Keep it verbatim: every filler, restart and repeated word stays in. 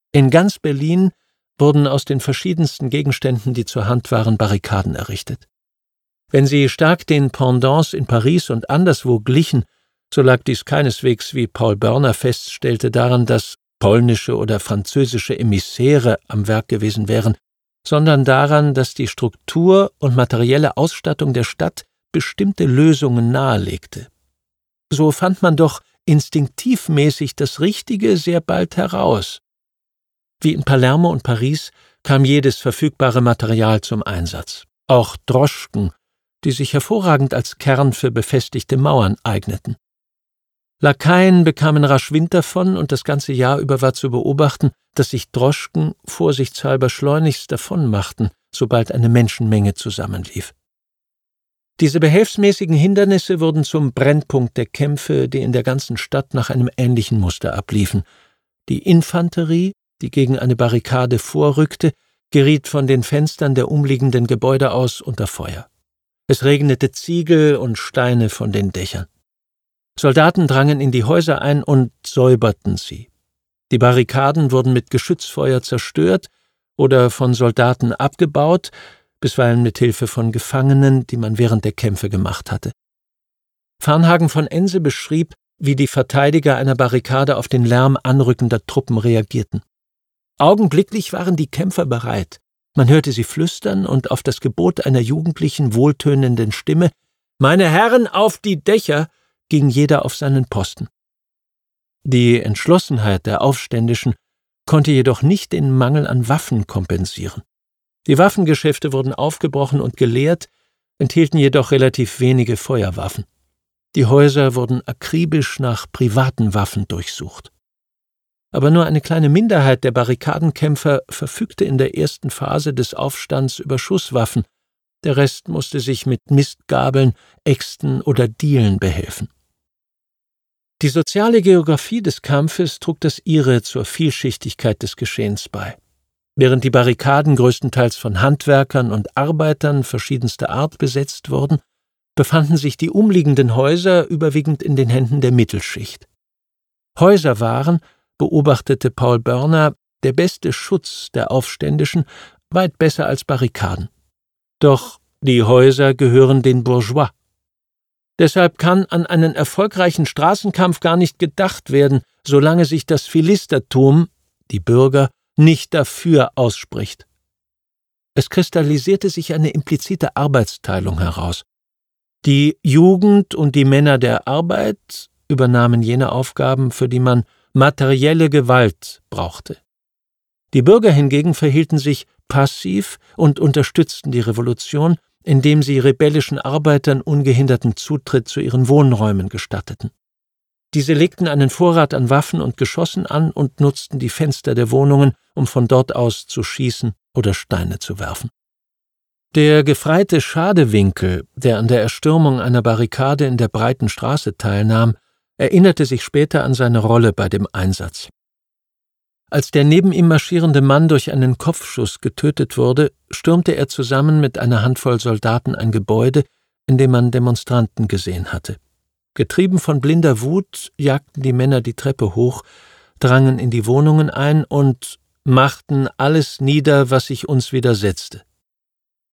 In ganz Berlin wurden aus den verschiedensten Gegenständen, die zur Hand waren, Barrikaden errichtet. Wenn sie stark den Pendants in Paris und anderswo glichen, so lag dies keineswegs, wie Paul Börner feststellte, daran, dass polnische oder französische Emissäre am Werk gewesen wären, sondern daran, dass die Struktur und materielle Ausstattung der Stadt bestimmte Lösungen nahelegte. So fand man doch instinktivmäßig das Richtige sehr bald heraus. Wie in Palermo und Paris kam jedes verfügbare Material zum Einsatz, auch Droschken, die sich hervorragend als Kern für befestigte Mauern eigneten. Lakaien bekamen rasch Wind davon, und das ganze Jahr über war zu beobachten, dass sich Droschken vorsichtshalber schleunigst davonmachten, sobald eine Menschenmenge zusammenlief. Diese behelfsmäßigen Hindernisse wurden zum Brennpunkt der Kämpfe, die in der ganzen Stadt nach einem ähnlichen Muster abliefen. Die Infanterie, die gegen eine Barrikade vorrückte, geriet von den Fenstern der umliegenden Gebäude aus unter Feuer. Es regnete Ziegel und Steine von den Dächern. Soldaten drangen in die Häuser ein und säuberten sie. Die Barrikaden wurden mit Geschützfeuer zerstört oder von Soldaten abgebaut, bisweilen mit Hilfe von Gefangenen, die man während der Kämpfe gemacht hatte. Varnhagen von Ense beschrieb, wie die Verteidiger einer Barrikade auf den Lärm anrückender Truppen reagierten. Augenblicklich waren die Kämpfer bereit. Man hörte sie flüstern und auf das Gebot einer jugendlichen, wohltönenden Stimme, »Meine Herren, auf die Dächer!« ging jeder auf seinen Posten. Die Entschlossenheit der Aufständischen konnte jedoch nicht den Mangel an Waffen kompensieren. Die Waffengeschäfte wurden aufgebrochen und geleert, enthielten jedoch relativ wenige Feuerwaffen. Die Häuser wurden akribisch nach privaten Waffen durchsucht. Aber nur eine kleine Minderheit der Barrikadenkämpfer verfügte in der ersten Phase des Aufstands über Schusswaffen, der Rest musste sich mit Mistgabeln, Äxten oder Dielen behelfen. Die soziale Geographie des Kampfes trug das ihre zur Vielschichtigkeit des Geschehens bei. Während die Barrikaden größtenteils von Handwerkern und Arbeitern verschiedenster Art besetzt wurden, befanden sich die umliegenden Häuser überwiegend in den Händen der Mittelschicht. Häuser waren, beobachtete Paul Börner, der beste Schutz der Aufständischen, weit besser als Barrikaden. Doch die Häuser gehören den Bourgeois. Deshalb kann an einen erfolgreichen Straßenkampf gar nicht gedacht werden, solange sich das Philistertum, die Bürger, nicht dafür ausspricht. Es kristallisierte sich eine implizite Arbeitsteilung heraus. Die Jugend und die Männer der Arbeit übernahmen jene Aufgaben, für die man materielle Gewalt brauchte. Die Bürger hingegen verhielten sich passiv und unterstützten die Revolution, indem sie rebellischen Arbeitern ungehinderten Zutritt zu ihren Wohnräumen gestatteten. Diese legten einen Vorrat an Waffen und Geschossen an und nutzten die Fenster der Wohnungen, um von dort aus zu schießen oder Steine zu werfen. Der Gefreite Schadewinkel, der an der Erstürmung einer Barrikade in der Breiten Straße teilnahm, erinnerte sich später an seine Rolle bei dem Einsatz. Als der neben ihm marschierende Mann durch einen Kopfschuss getötet wurde, stürmte er zusammen mit einer Handvoll Soldaten ein Gebäude, in dem man Demonstranten gesehen hatte. Getrieben von blinder Wut jagten die Männer die Treppe hoch, drangen in die Wohnungen ein und machten alles nieder, was sich uns widersetzte.